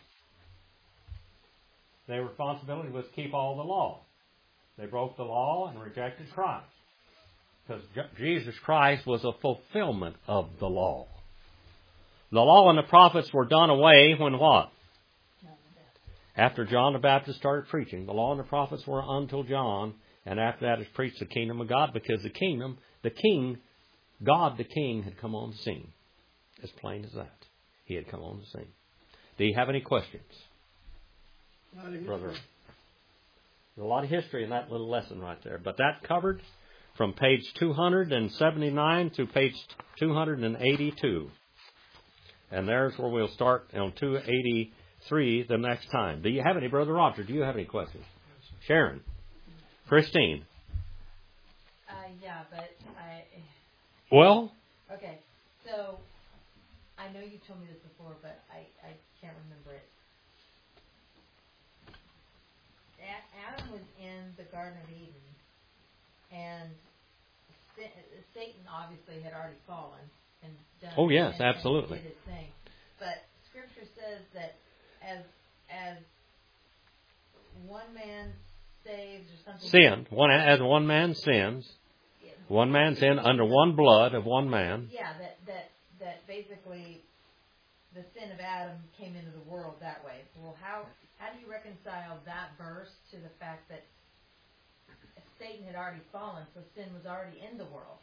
Their responsibility was to keep all the law. They broke the law and rejected Christ. Because Jesus Christ was a fulfillment of the law. The law and the prophets were done away when what? After John the Baptist started preaching. The law and the prophets were until John. And after that is preached the kingdom of God. Because the kingdom, the king, God the king had come on the scene. As plain as that. He had come on the scene. Do you have any questions? Brother? There's a lot of history in that little lesson right there. But that covered from page two hundred seventy-nine to page two hundred eighty-two. And there's where we'll start on two eighty-three the next time. Do you have any, Brother Roger? Do you have any questions? Sharon? Christine? Uh, yeah, but I... Well? Okay, so I know you told me this before, but I, I can't remember it. Adam was in the Garden of Eden, and Satan obviously had already fallen and done. Oh yes, and, absolutely. And did his thing. But Scripture says that as as one man saves or something. Sinned. One as one man sins. Yeah. One man sinned under one blood of one man. Yeah, that that that basically the sin of Adam came into the world that way. Well, how how do you reconcile that verse to the fact that Satan had already fallen, so sin was already in the world?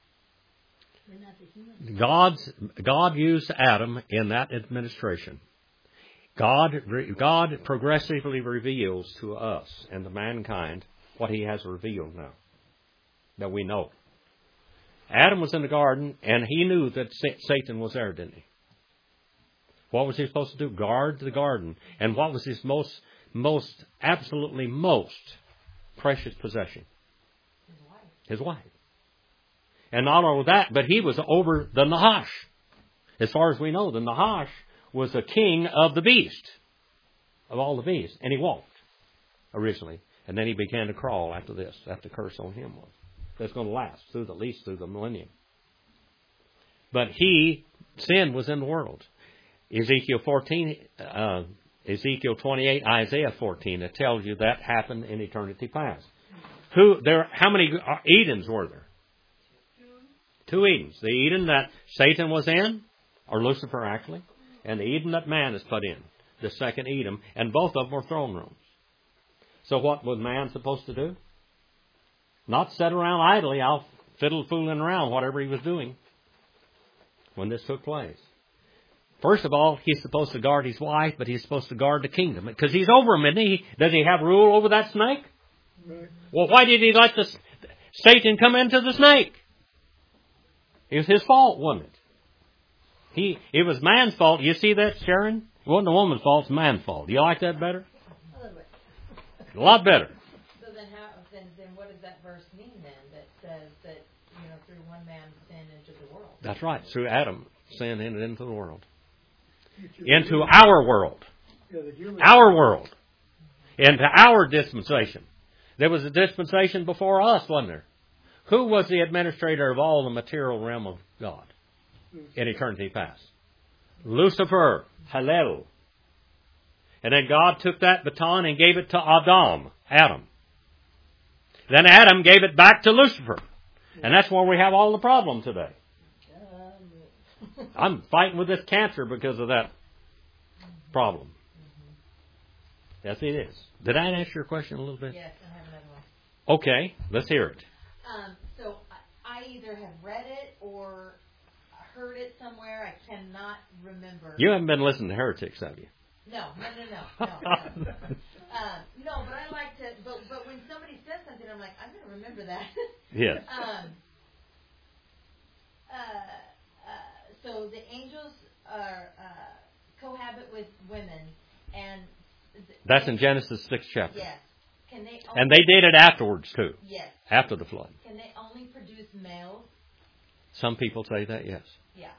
But not the human. God's, God used Adam in that administration. God, God progressively reveals to us and to mankind what He has revealed now, that we know. Adam was in the garden, and he knew that Satan was there, didn't he? What was he supposed to do? Guard the garden. And what was his most, most, absolutely most precious possession? His wife. His wife. And not only that, but he was over the Nahash. As far as we know, the Nahash was the king of the beast, of all the beasts. And he walked originally. And then he began to crawl after this, after the curse on him was. That's going to last through the, at least through the millennium. But he, sin was in the world. Ezekiel fourteen, uh, Ezekiel twenty-eight, Isaiah fourteen, it tells you that happened in eternity past. Who there? How many Edens were there? Two Edens. The Eden that Satan was in, or Lucifer actually, and the Eden that man is put in, the second Eden, and both of them were throne rooms. So what was man supposed to do? Not sit around idly, out fiddle fooling around, whatever he was doing when this took place. First of all, he's supposed to guard his wife, but he's supposed to guard the kingdom. Because he's over him, isn't he? Does he have rule over that snake? Right. Well, why did he let the, Satan come into the snake? It was his fault, wasn't it? He, it was man's fault. You see that, Sharon? It wasn't the woman's fault, it's man's fault. Do you like that better? A little bit. A lot better. So then how, then, then what does that verse mean then, that says that, you know, through one man sin into the world? That's right. Through Adam, sin entered into the world. Future Into human- our world. Yeah, the human. Our world. Into our dispensation. There was a dispensation before us, wasn't there? Who was the administrator of all the material realm of God in eternity past? Lucifer. Hallel. And then God took that baton and gave it to Adam. Adam. Then Adam gave it back to Lucifer. And that's where we have all the problem today. I'm fighting with this cancer because of that problem. Yes, it is. Did I answer your question a little bit? Yes, I have another one. Okay, let's hear it. Um, so I, I either have read it or heard it somewhere. I cannot remember. You haven't been listening to heretics, have you? No, no, no, no, no. no. uh, no, but I like to. But but when somebody says something, I'm like, I'm going to remember that. Yes. um. Uh, uh, so the angels are uh, cohabit with women, and th- That's in Genesis sixth chapter. Yes. Can they? Only, And they did it afterwards too, Yes. after the flood. Can they only produce males? Some people say that, yes. Yeah.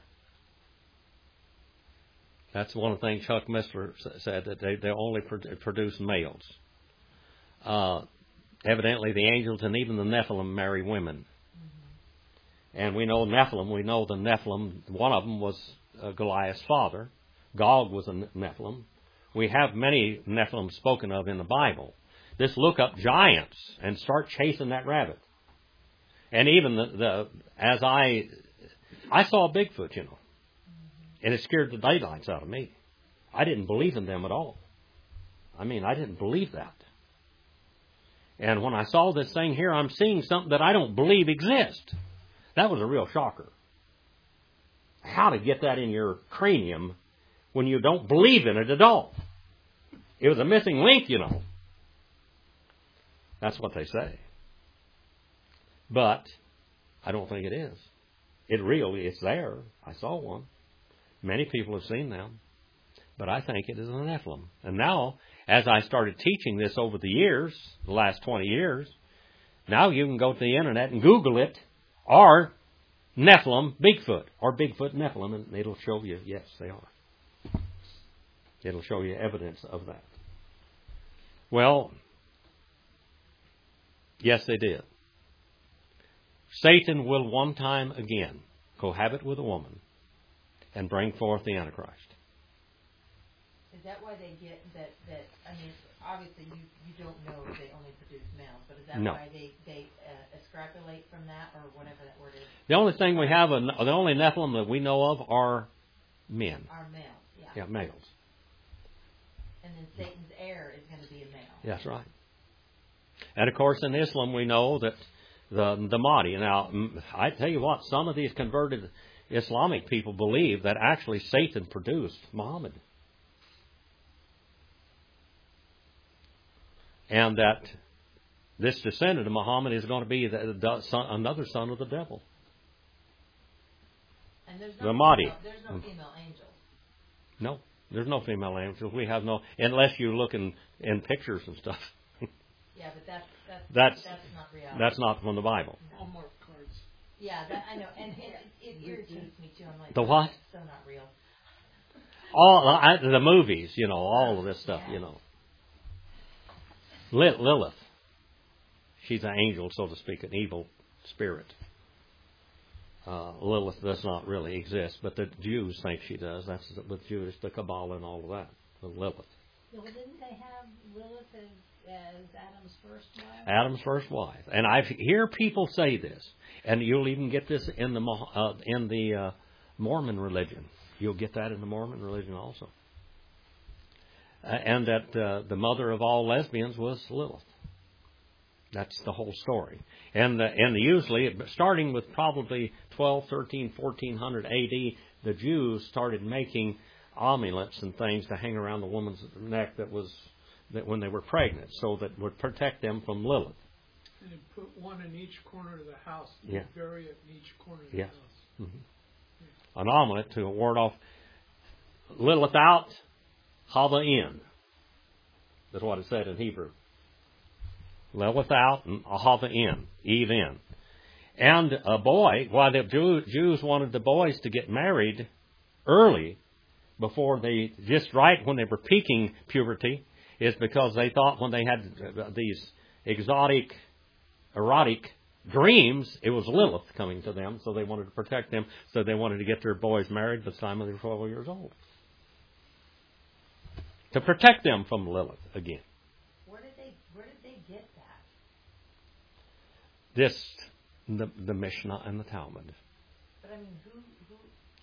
That's one of the things Chuck Missler said, that they, they only produce males. Uh, evidently the angels and even the Nephilim marry women. Mm-hmm. And we know Nephilim, we know the Nephilim, one of them was uh, Goliath's father. Gog was a Nephilim. We have many Nephilim spoken of in the Bible. Just look up giants and start chasing that rabbit. And even the, the as I, I saw a Bigfoot, you know. And it scared the daylights out of me. I didn't believe in them at all. I mean, I didn't believe that. And when I saw this thing here, I'm seeing something that I don't believe exists. That was a real shocker. How to get that in your cranium when you don't believe in it at all. It was a missing link, you know. That's what they say. But I don't think it is. It really, it's there. I saw one. Many people have seen them, but I think it is a Nephilim. And now, as I started teaching this over the years, the last twenty years, now you can go to the internet and Google it, or Nephilim Bigfoot, or Bigfoot Nephilim, and it'll show you, yes, they are. It'll show you evidence of that. Well, yes, they did. Satan will one time again cohabit with a woman and bring forth the Antichrist. Is that why they get that? That I mean, obviously you, you don't know if they only produce males, but is that No. why they they uh, extrapolate from that, or whatever that word is? The only thing we have, the only Nephilim that we know of are men. Are males? Yeah. Yeah, males. and then Satan's heir is going to be a male. That's right. And of course, in Islam, we know that the the Mahdi. Now, I tell you what, some of these converted Islamic people believe that actually Satan produced Muhammad, and that this descendant of Muhammad is going to be the, the son, another son of the devil. And there's no The Mahdi. Female, there's no female angels. No, there's no female angels. We have no, unless you look in, in pictures and stuff. Yeah, but that's that's That's that's not reality. that's not from the Bible. Hallmark cards. Yeah, that, I know, and it, it irritates me too. I'm like, The what? It's so not real. All I, the movies, you know, all of this stuff, you know. Lil- Lilith, she's an angel, so to speak, an evil spirit. Uh, Lilith does not really exist, but the Jews think she does. That's with Jewish, the Kabbalah and all of that. The Lilith. Well, didn't they have Lilith as, as Adam's first wife? Adam's first wife, and I hear people say this, and you'll even get this in the uh, in the uh, Mormon religion. You'll get that in the Mormon religion also, uh, and that uh, the mother of all lesbians was Lilith. That's the whole story, and the, and the, usually starting with probably twelve, thirteen, fourteen hundred A D, the Jews started making amulets and things to hang around the woman's neck that was that when they were pregnant, so that would protect them from Lilith. And they put one in each corner of the house. Yeah. Bury it in each corner of Yeah. the house. Mm-hmm. An amulet to ward off Lilith out, Hava in. That's what it said in Hebrew. Lilith out and Hava in, Eve in. And a boy, why the Jew, Jews wanted the boys to get married early, before they, just right when they were peaking puberty, is because they thought when they had these exotic, erotic dreams, it was Lilith coming to them, so they wanted to protect them, so they wanted to get their boys married by the time they were twelve years old. To protect them from Lilith again. Where did they Where did they get that? This, the, the Mishnah and the Talmud. But I mean, who who?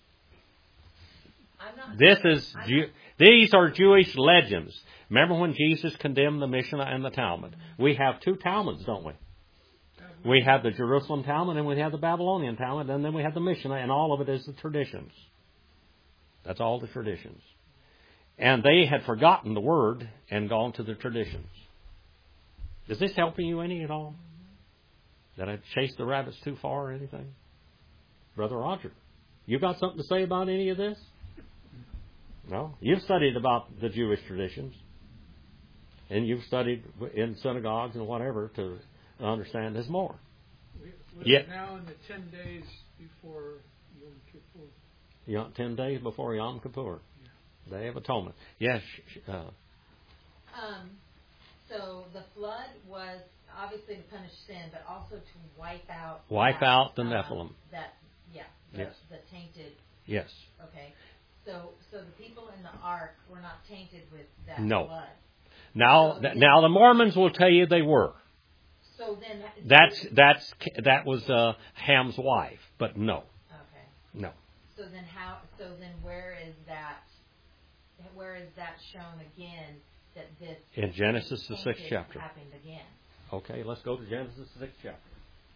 I'm not. This is I'm Jew, not, these are Jewish legends. Remember when Jesus condemned the Mishnah and the Talmud? We have two Talmuds, don't we? We have the Jerusalem Talmud and we have the Babylonian Talmud, and then we have the Mishnah, and all of it is the traditions. That's all the traditions. And they had forgotten the word and gone to the traditions. Is this helping you any at all? Did I chase the rabbits too far or anything? Brother Roger, you got something to say about any of this? No? You've studied about the Jewish traditions. And you've studied in synagogues and whatever to understand this more. We, we're Yeah. now in the ten days before Yom Kippur. Yom, ten days before Yom Kippur. Yeah. Day of Atonement. Yes. Uh, Um. So the flood was obviously to punish sin, but also to wipe out. wipe that, out the uh, Nephilim. That yeah. The, Yes. the tainted. Yes. Okay. So so the people in the ark were not tainted with that No. blood. Now, So th- then- now the Mormons will tell you they were. So then. That's that's that was uh, Ham's wife, but no, Okay. no. So then how? So then where is that? Where is that shown again that this In Genesis the sixth tainted chapter. happened again? Okay, let's go to Genesis the sixth chapter.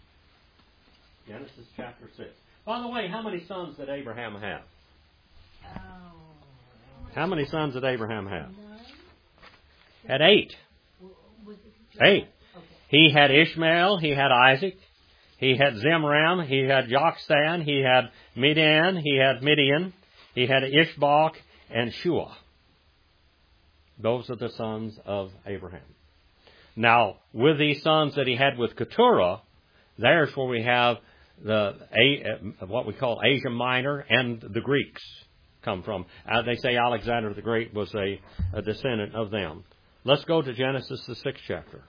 Genesis chapter six. By the way, how many sons did Abraham have? Oh. How many sons did Abraham have? Nine? Had eight. W- Was it Eight. Okay. He had Ishmael, he had Isaac, he had Zimram, he had Jokshan, he had Midian, he had Midian, he had Ishbak, and Shua. Those are the sons of Abraham. Now, with these sons that he had with Keturah, there's where we have the a, what we call Asia Minor and the Greeks come from. Uh, they say Alexander the Great was a, a descendant of them. Let's go to Genesis, the sixth chapter.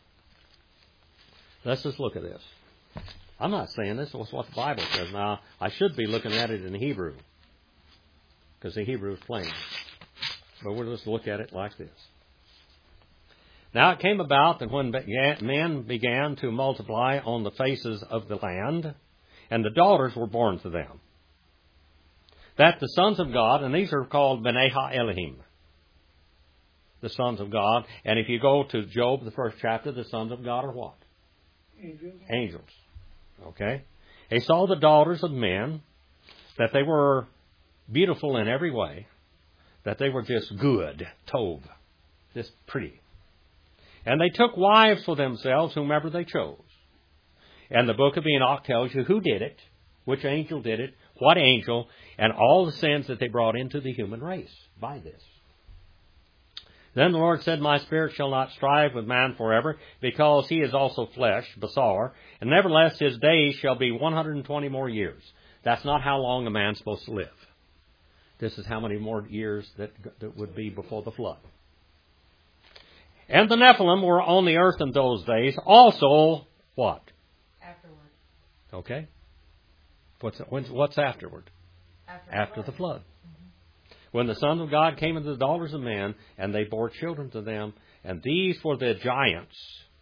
Let's just look at this. I'm not saying this is what the Bible says. Now, I should be looking at it in Hebrew, because the Hebrew is plain. But we'll just look at it like this. Now it came about that when men began to multiply on the faces of the land, and the daughters were born to them, that the sons of God, and these are called B'nai HaElohim. the sons of God. And if you go to Job, the first chapter, the sons of God are what? Angels. Angels. Okay? He saw the daughters of men, that they were beautiful in every way, that they were just good, tov, just pretty. And they took wives for themselves, whomever they chose. And the book of Enoch tells you who did it, which angel did it, what angel, and all the sins that they brought into the human race by this. Then the Lord said, My spirit shall not strive with man forever, because he is also flesh, basar, and nevertheless his days shall be one hundred twenty more years. That's not how long a man's supposed to live. This is how many more years that, that would be before the flood. And the Nephilim were on the earth in those days, also what? Afterward. Okay. What's when's, what's afterward? After, After the the flood. flood. When the sons of God came into the daughters of men, and they bore children to them, and these were the giants,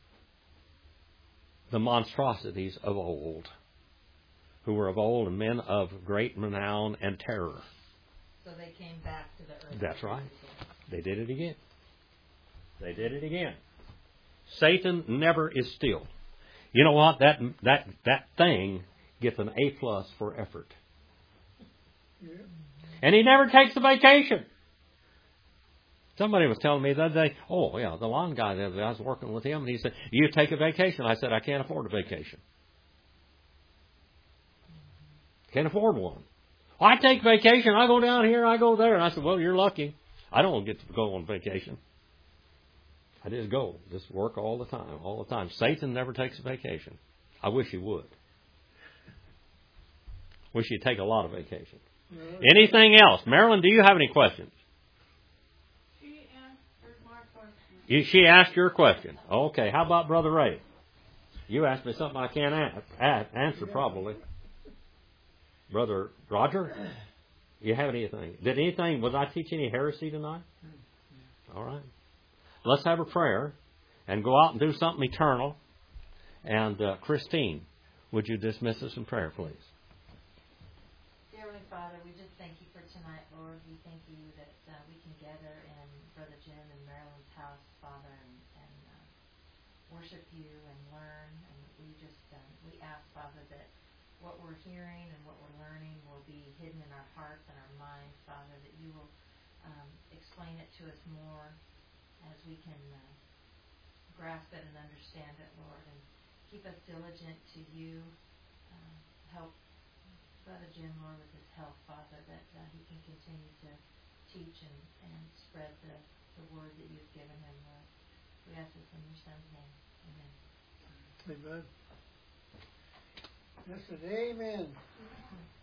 the monstrosities of old, who were of old and men of great renown and terror. So they came back to the earth. That's right. They did it again. They did it again. Satan never is still. You know what? That that that thing gets an A plus for effort. Yeah. And he never takes a vacation. Somebody was telling me the other day, oh, yeah, the lawn guy, the other day, I was working with him, and he said, you take a vacation. I said, I can't afford a vacation. Can't afford one. Well, I take vacation. I go down here, I go there. And I said, well, you're lucky. I don't get to go on vacation. I just go. Just work all the time, all the time. Satan never takes a vacation. I wish he would. Wish he'd take a lot of vacation. Anything else? Marilyn, do you have any questions? She answered my question. You, she asked your question. Okay. How about Brother Ray? You asked me something I can't a- a- answer probably. Brother Roger, you have anything? Did anything? Was I teaching any heresy tonight? All right. Let's have a prayer and go out and do something eternal. And uh, Christine, would you dismiss us in prayer, please? Dear Heavenly Father, we just thank you for tonight, Lord. We thank you that uh, we can gather in Brother Jim and Marilyn's house, Father, and, and uh, worship you and learn. And we just uh, we ask, Father, that what we're hearing and what we're learning will be hidden in our hearts and our minds, Father, that you will um, explain it to us more as we can uh, grasp it and understand it, Lord, and keep us diligent to you. Uh, help Brother Jim, Lord, with his health, Father, that uh, he can continue to teach and, and spread the, the word that you've given him, Lord. We ask this in your Son's name. Amen. Amen. Yes, and amen.